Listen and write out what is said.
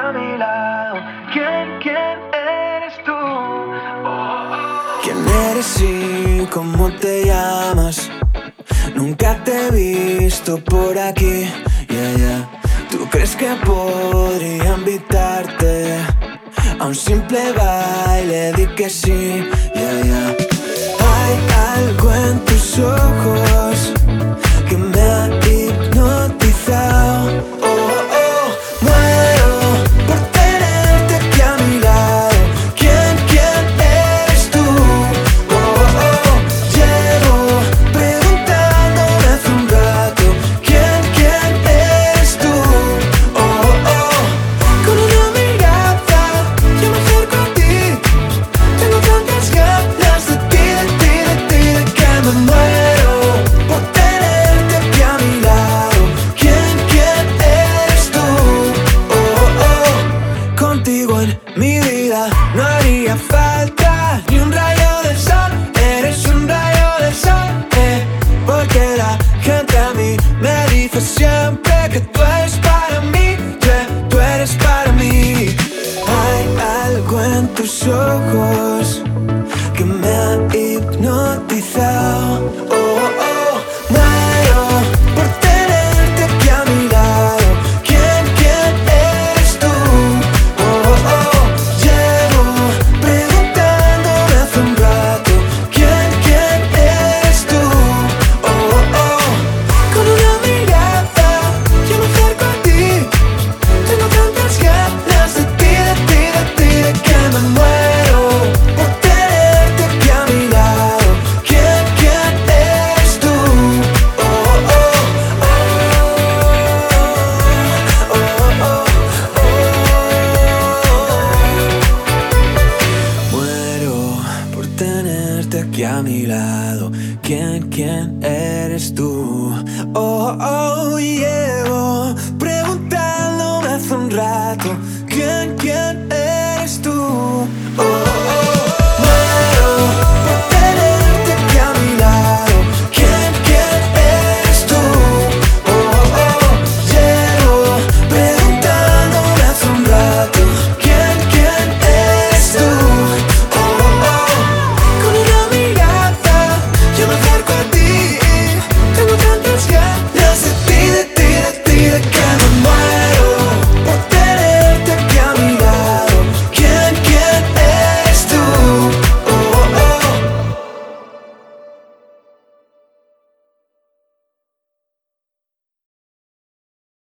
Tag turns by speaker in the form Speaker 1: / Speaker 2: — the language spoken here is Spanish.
Speaker 1: a mi lado. ¿Quién eres tú?
Speaker 2: ¿Quién eres y cómo te llamas? Nunca te he visto por aquí, ¿Tú crees que podría invitarte a un simple baile? Di que sí, Hay algo en tus ojos que me ha hipnotizado. Muero por tenerte aquí a mi lado. ¿Quién eres tú? Llevo preguntándome hace un rato. ¿Quién eres tú? Con una mirada yo me acerco a ti. Tengo tantas ganas de ti, que me muero por tenerte aquí a mi lado. ¿Quién eres tú? Contigo en mi vida no haría falta ni un rayo de sol. Eres un rayo de sol, porque la gente a mí me dice siempre que tú eres para mí.